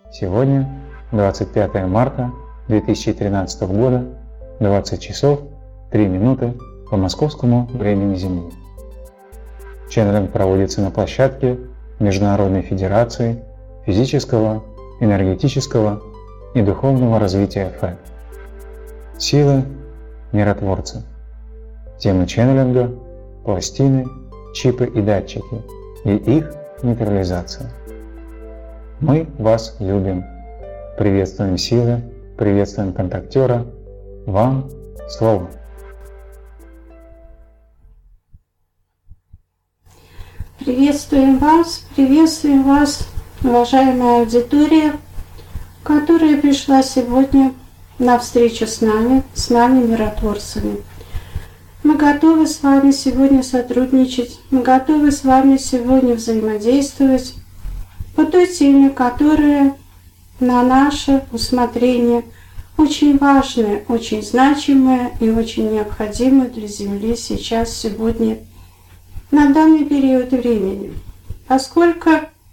Сегодня 25 марта 2013 года, 20 часов 3 минуты по московскому времени Земли. Ченнелинг проводится на площадке Международной Федерации физического, энергетического и духовного развития ФЭ. Силы миротворца. Тема ченнелинга – пластины, чипы и датчики и их нейтрализация. Мы вас любим. Приветствуем силы, приветствуем контактера. Вам слово. Приветствуем вас, уважаемая аудитория, которая пришла сегодня на встречу с нами миротворцами. Мы готовы с вами сегодня сотрудничать, мы готовы с вами сегодня взаимодействовать по той теме, которая на наше усмотрение очень важная, очень значимая и очень необходимая для Земли сейчас, сегодня, на данный период времени. Поскольку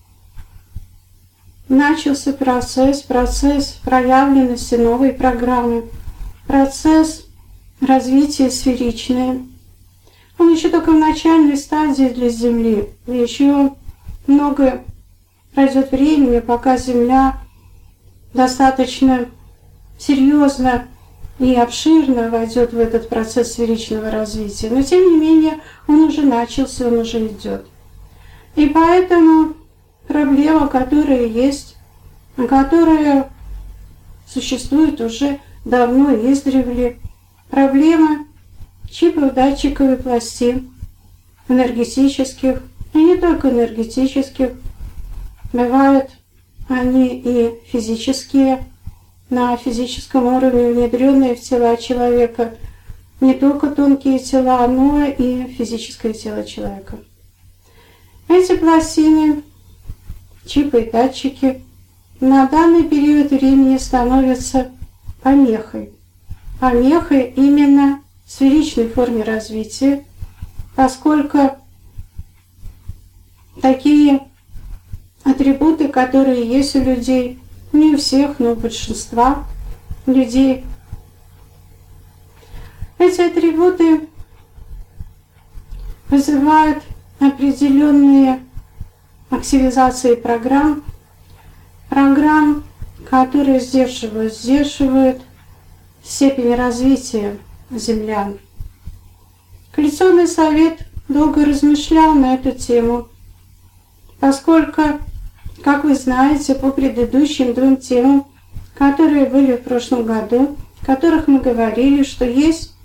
начался процесс проявленности новой программы, процесс развития сферичное. Он еще только в начальной стадии для Земли. Еще много пройдет времени, пока Земля достаточно серьезно и обширно войдет в этот процесс сферичного развития. Но тем не менее он уже начался, он уже идет. И поэтому проблема, которая есть, которая существует уже давно и издревле, проблема чипов, датчиков и пластин энергетических, и не только энергетических, бывают они и физические, на физическом уровне внедренные в тела человека, не только тонкие тела, но и физическое тело человека. Эти пластины, чипы и датчики на данный период времени становятся помехой. Помехой именно в сферичной форме развития, поскольку такие атрибуты, которые есть у людей, не у всех, но у большинства людей, эти атрибуты вызывают определенные активизации программ, которые сдерживают степень развития землян. Коалиционный совет долго размышлял на эту тему, поскольку, как вы знаете, по предыдущим двум темам, которые были в прошлом году, о которых мы говорили, что есть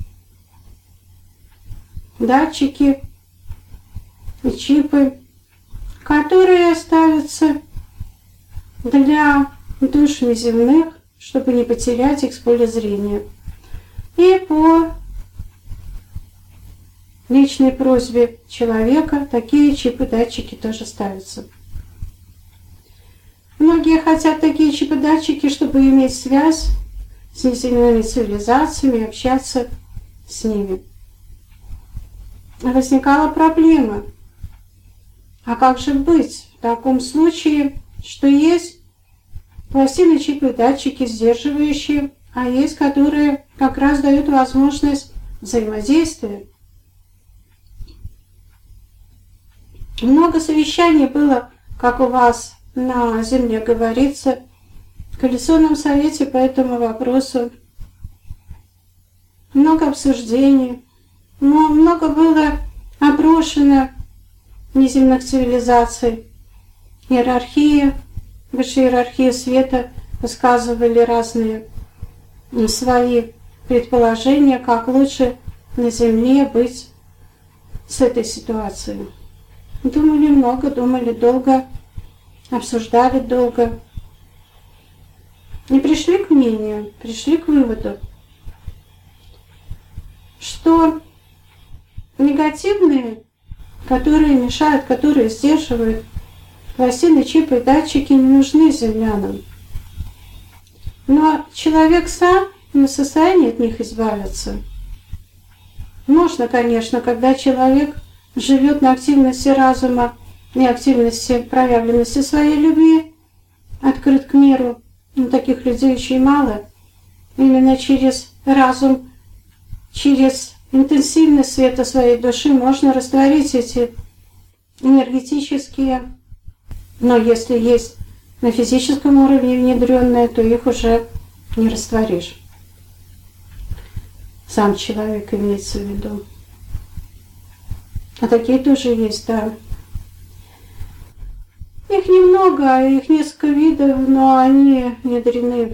датчики и чипы, которые ставятся для душ неземных, чтобы не потерять их с поля зрения. И по личной просьбе человека такие чипы-датчики тоже ставятся. Многие хотят такие чипы-датчики, чтобы иметь связь с неземными цивилизациями, общаться с ними. Возникала проблема. А как же быть в таком случае, что есть пластины, чипы, датчики сдерживающие, а есть, которые как раз дают возможность взаимодействия? Много совещаний было, как у вас на Земле говорится, в Коалиционном совете по этому вопросу. Много обсуждений, но много было опрошено неземных цивилизаций. Иерархии, высшая иерархия света высказывали разные свои предположения, как лучше на Земле быть с этой ситуацией. Думали много, думали долго, обсуждали долго. И пришли к мнению, пришли к выводу, что негативные, которые мешают, которые сдерживают, пластины, чипы и датчики не нужны землянам. Но человек сам не в состоянии от них избавиться. Можно, конечно, когда человек живет на активности разума и активности проявленности своей любви, открыт к миру, но таких людей очень мало. Именно через разум, через интенсивность света своей души можно растворить эти энергетические, но если есть на физическом уровне внедренные, то их уже не растворишь. Сам человек имеется в виду. А такие тоже есть, да. Их немного, их несколько видов, но они внедрены.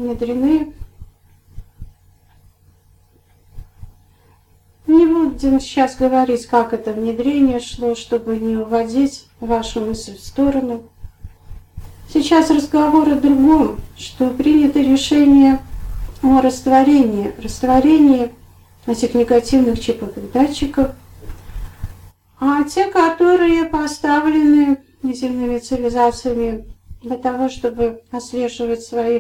Не будем сейчас говорить, как это внедрение шло, чтобы не уводить вашу мысль в сторону. Сейчас разговор о другом, что принято решение о растворении этих негативных чиповых датчиков, а те, которые поставлены неземными цивилизациями для того, чтобы отслеживать своих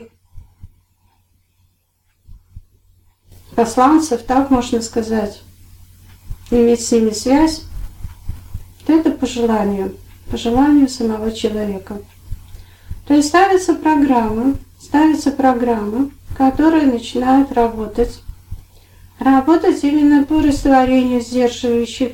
посланцев, так можно сказать, иметь с ними связь, то это по желанию самого человека. То есть ставится программа, которая начинает работать именно по растворению сдерживающих,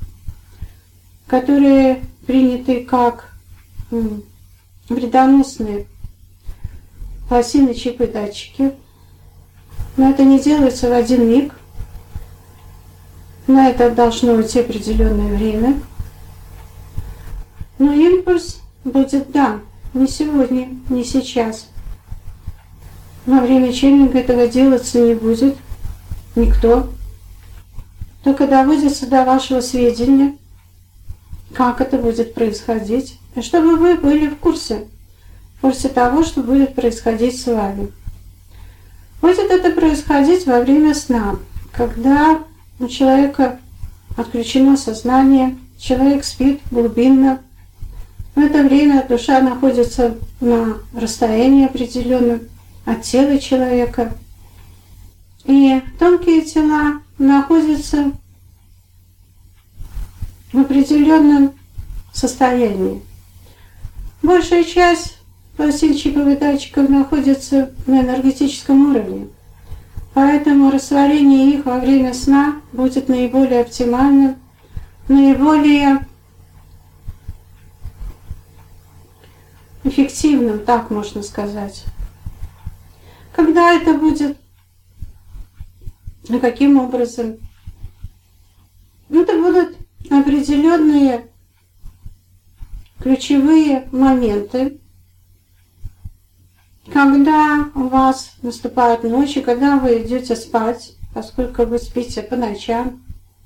которые приняты как вредоносные пластины, чипы, датчики. Но это не делается в один миг. На это должно уйти определенное время. Но импульс будет дан не сегодня, не сейчас. Во время ченнинга этого делаться не будет никто. Только доводится до вашего сведения, как это будет происходить, и чтобы вы были в курсе того, что будет происходить с вами. Будет это происходить во время сна, когда у человека отключено сознание, человек спит глубинно. В это время душа находится на расстоянии определенном от тела человека, и тонкие тела находятся в определенном состоянии. Большая часть пластин чиповых датчиков находится на энергетическом уровне, поэтому растворение их во время сна будет наиболее оптимальным, наиболее эффективным, так можно сказать. Когда это будет и каким образом? Это будут определенные ключевые моменты, когда у вас наступают ночи, когда вы идете спать, поскольку вы спите по ночам,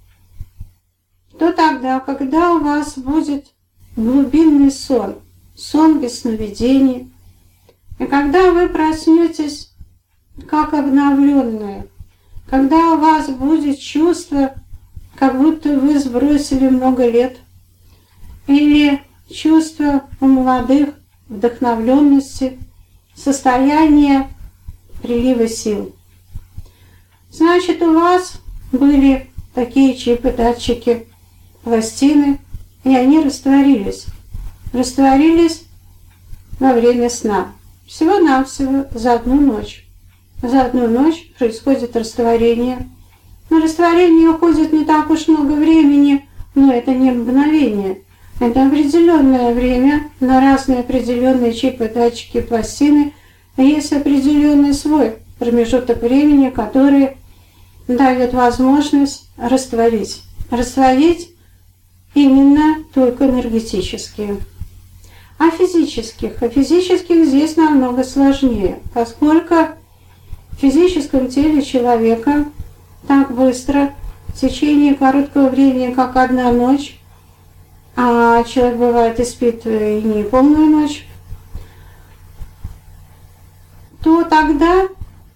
то тогда, когда у вас будет глубинный сон без сновидений, и когда вы проснетесь как обновленные, когда у вас будет чувство, как будто вы сбросили много лет, или чувство у молодых вдохновленности, состояние прилива сил. Значит, у вас были такие чипы, датчики, пластины, и они растворились во время сна. Всего-навсего за одну ночь. За одну ночь происходит растворение. На растворение уходит не так уж много времени, но это не мгновение. Это определенное время на разные определенные чипы, датчики, пластины. Есть определенный свой промежуток времени, который дает возможность растворить. Растворить именно только энергетические. А физических здесь намного сложнее, поскольку в физическом теле человека так быстро, в течение короткого времени, как одна ночь, а человек бывает и спит и не полную ночь, то тогда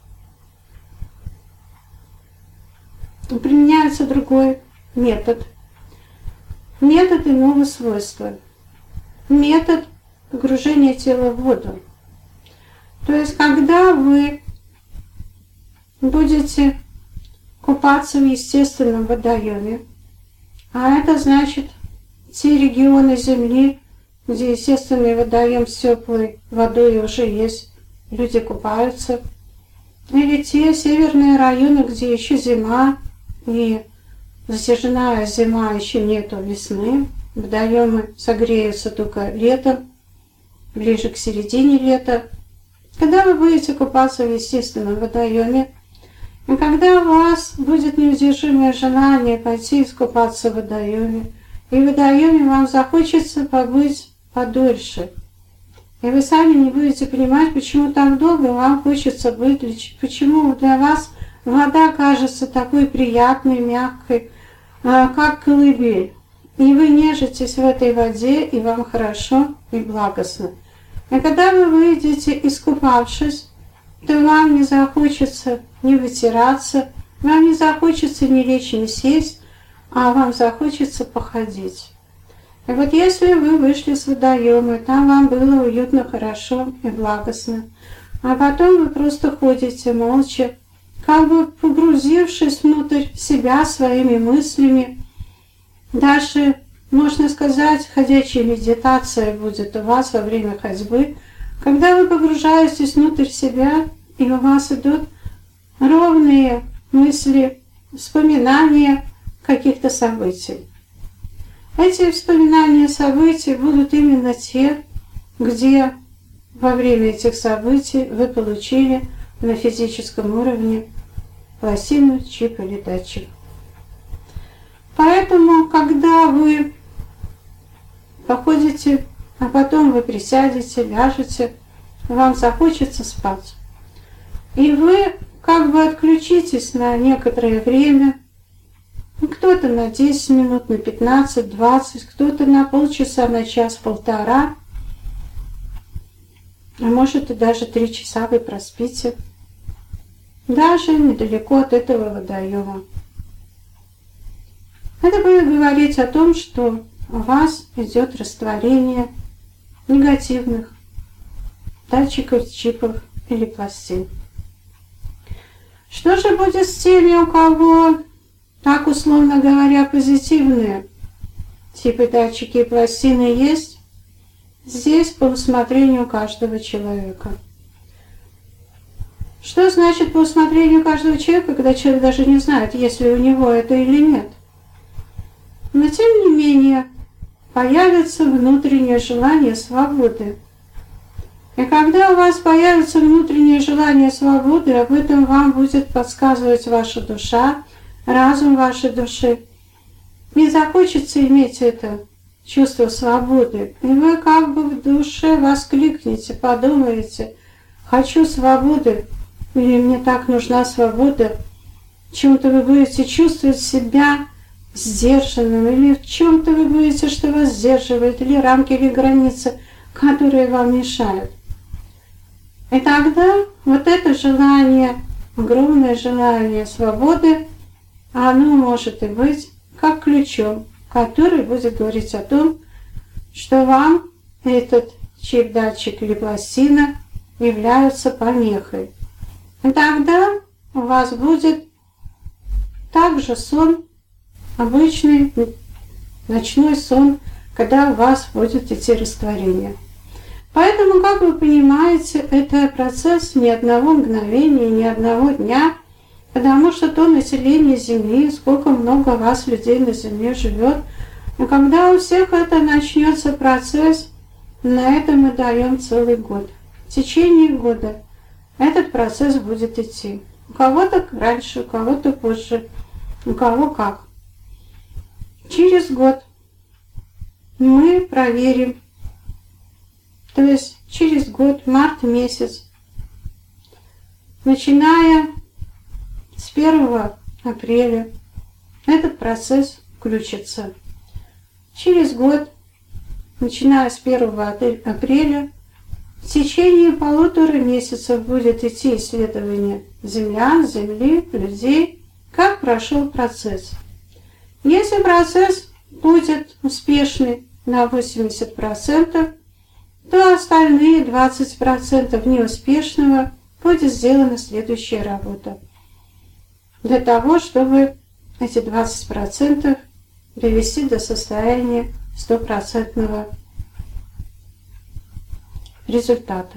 применяется другой метод. Метод иного свойства. Метод погружения тела в воду. То есть, когда вы будете купаться в естественном водоеме, а это значит те регионы Земли, где естественный водоем с теплой водой уже есть, люди купаются. Или те северные районы, где еще зима, и затяжная зима, еще нету весны. Водоемы согреются только летом, ближе к середине лета. Когда вы будете купаться в естественном водоеме, и когда у вас будет неудержимое желание пойти искупаться в водоеме, и в водоеме вам захочется побыть подольше, и вы сами не будете понимать, почему так долго вам хочется быть, почему для вас вода кажется такой приятной, мягкой, как колыбель. И вы нежитесь в этой воде, и вам хорошо и благостно. И когда вы выйдете, искупавшись, то вам не захочется не вытираться, вам не захочется ни лечь, ни сесть, а вам захочется походить. И вот если вы вышли с водоема, там вам было уютно, хорошо и благостно, а потом вы просто ходите молча, как бы погрузившись внутрь себя своими мыслями, даже, можно сказать, ходячая медитация будет у вас во время ходьбы, когда вы погружаетесь внутрь себя, и у вас идут ровные мысли, вспоминания каких-то событий. Эти вспоминания событий будут именно те, где во время этих событий вы получили на физическом уровне пластину, чип или датчик. Поэтому, когда вы походите, а потом вы присядете, ляжете, вам захочется спать. И вы как бы отключитесь на некоторое время, кто-то на 10 минут, на 15, 20, кто-то на полчаса, на час-полтора, а может и даже 3 часа вы проспите, даже недалеко от этого водоема. Это будет говорить о том, что у вас идет растворение негативных датчиков, чипов или пластин. Что же будет с теми, у кого, так условно говоря, позитивные типы датчики и пластины есть? Здесь по усмотрению каждого человека. Что значит по усмотрению каждого человека, когда человек даже не знает, есть ли у него это или нет? Но тем не менее появится внутреннее желание свободы. И когда у вас появится внутреннее желание свободы, об этом вам будет подсказывать ваша душа, разум вашей души. И захочется иметь это чувство свободы. И вы как бы в душе воскликнете, подумаете: «Хочу свободы», или «Мне так нужна свобода». В чем-то вы будете чувствовать себя сдержанным, или в чем-то вы будете, что вас сдерживает, или рамки, или границы, которые вам мешают. И тогда вот это желание, огромное желание свободы, оно может и быть как ключом, который будет говорить о том, что вам этот чип-датчик или пластина являются помехой. И тогда у вас будет также сон, обычный ночной сон, когда у вас будет идти растворение. Поэтому, как вы понимаете, это процесс ни одного мгновения, ни одного дня, потому что то население Земли, сколько много вас, людей на Земле, живет, и когда у всех это начнется процесс, на это мы даем целый год. В течение года этот процесс будет идти. У кого-то раньше, у кого-то позже, у кого как. Через год мы проверим, то есть через год, март месяц, начиная с 1 апреля, этот процесс включится. Через год, начиная с 1 апреля, в течение 1,5 месяцев будет идти исследование землян, земли, людей, как прошел процесс. Если процесс будет успешный на 80%, то остальные 20% неуспешного будет сделана следующая работа. Для того, чтобы эти 20% привести до состояния 100% результата.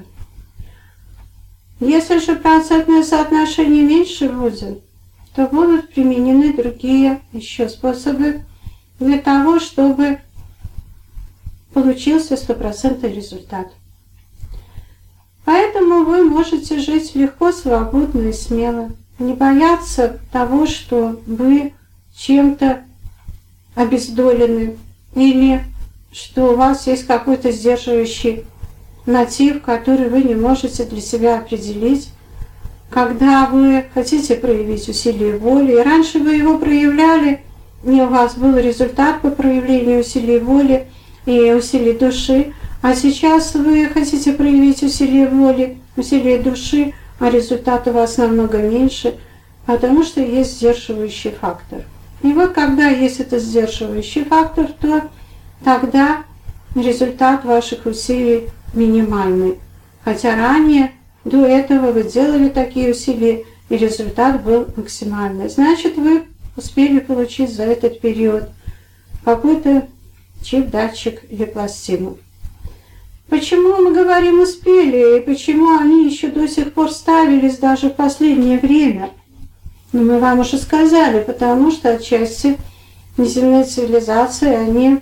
Если же процентное соотношение меньше будет, то будут применены другие еще способы для того, чтобы получился стопроцентный результат. Поэтому вы можете жить легко, свободно и смело. Не бояться того, что вы чем-то обездолены или что у вас есть какой-то сдерживающий мотив, который вы не можете для себя определить, когда вы хотите проявить усилие воли. И раньше вы его проявляли, и у вас был результат по проявлению усилий воли и усилий души, а сейчас вы хотите проявить усилие воли, усилие души, а результат у вас намного меньше, потому что есть сдерживающий фактор. И вот когда есть этот сдерживающий фактор, то тогда результат ваших усилий минимальный. Хотя ранее, до этого вы делали такие усилия, и результат был максимальный. Значит, вы успели получить за этот период какой-то чип, датчик или пластину. Почему мы говорим «успели» и почему они еще до сих пор ставились даже в последнее время? Ну, мы вам уже сказали, потому что отчасти неземные цивилизации, они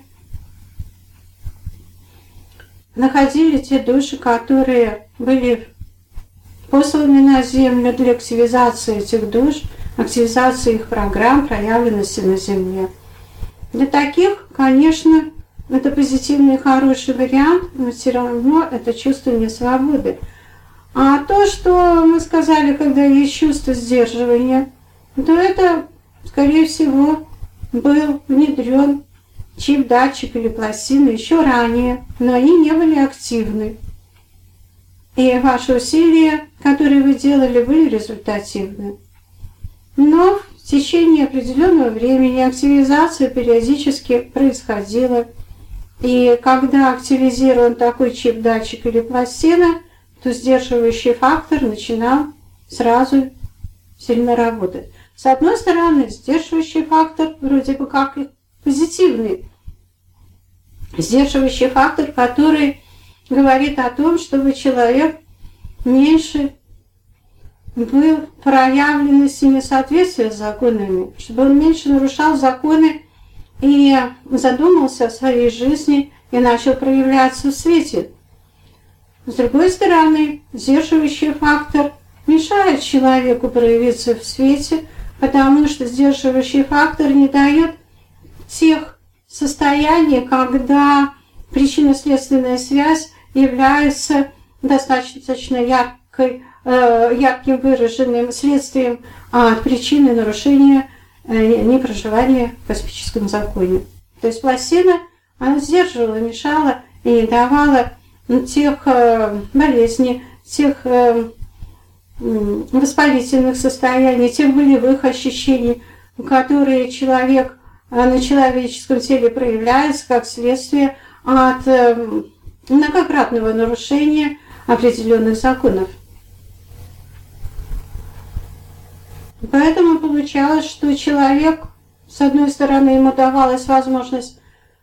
находили те души, которые были посланы на Землю для активизации этих душ, активизации их программ, проявленности на Земле. Для таких, конечно, это позитивный и хороший вариант, но все равно это чувство несвободы. А то, что мы сказали, когда есть чувство сдерживания, то это, скорее всего, был внедрен чип, датчик или пластина еще ранее, но они не были активны. И ваши усилия, которые вы делали, были результативны. Но в течение определенного времени активизация периодически происходила. И когда активизирован такой чип, датчик или пластина, то сдерживающий фактор начинал сразу сильно работать. С одной стороны, сдерживающий фактор вроде бы как и позитивный. Сдерживающий фактор, который говорит о том, чтобы человек меньше был в проявленности несоответствия с законами, чтобы он меньше нарушал законы и задумался о своей жизни и начал проявляться в свете. С другой стороны, сдерживающий фактор мешает человеку проявиться в свете, потому что сдерживающий фактор не дает тех состояний, когда причинно-следственная связь является достаточно ярким выраженным следствием от причины нарушения непроживания в космическом законе. То есть пластина, она сдерживала, мешала и не давала тех болезней, тех воспалительных состояний, тех болевых ощущений, которые человек на человеческом теле проявляется как следствие от многократного нарушения определенных законов. Поэтому получалось, что человек, с одной стороны, ему давалась возможность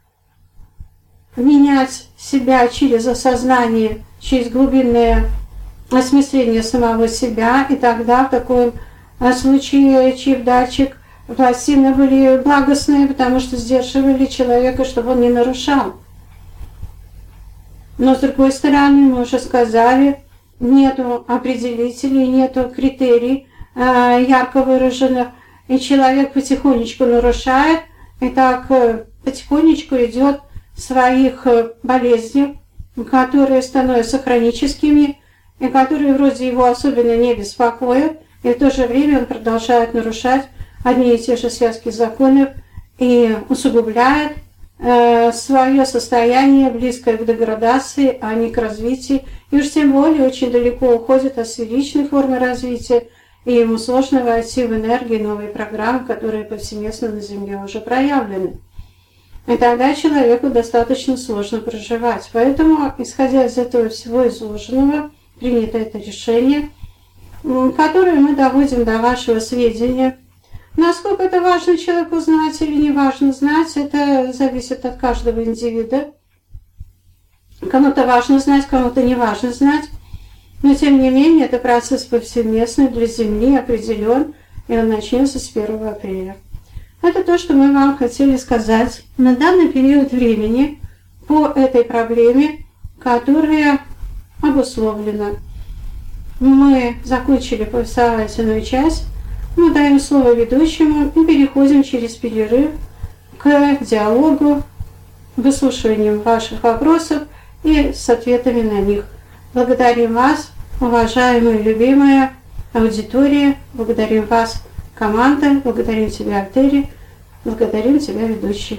менять себя через осознание, через глубинное осмысление самого себя, и тогда в таком случае чип, датчик, пластины были благостные, потому что сдерживали человека, чтобы он не нарушал. Но с другой стороны, мы уже сказали, нету определителей, нету критерий ярко выраженных, и человек потихонечку нарушает, и так потихонечку идет в своих болезнях, которые становятся хроническими, и которые вроде его особенно не беспокоят, и в то же время он продолжает нарушать одни и те же связки законов и усугубляет свое состояние, близкое к деградации, а не к развитию, и уж тем более очень далеко уходит от сферичной формы развития, и ему сложно войти в энергию новой программы, которые повсеместно на Земле уже проявлены. И тогда человеку достаточно сложно проживать. Поэтому, исходя из этого всего изложенного, принято это решение, которое мы доводим до вашего сведения. Насколько это важно человеку знать или не важно знать, это зависит от каждого индивида. Кому-то важно знать, кому-то не важно знать. Но тем не менее, это процесс повсеместный, для Земли определен, и он начнется с 1 апреля. Это то, что мы вам хотели сказать на данный период времени по этой проблеме, которая обусловлена. Мы закончили повествовательную часть, мы даем слово ведущему и переходим через перерыв к диалогу, выслушиванию ваших вопросов и с ответами на них. Благодарим вас, уважаемая и любимая аудитория, благодарим вас, команда, благодарим тебя, Альтери, благодарим тебя, ведущий.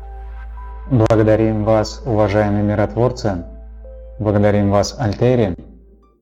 Благодарим вас, уважаемые миротворцы, благодарим вас, Альтери.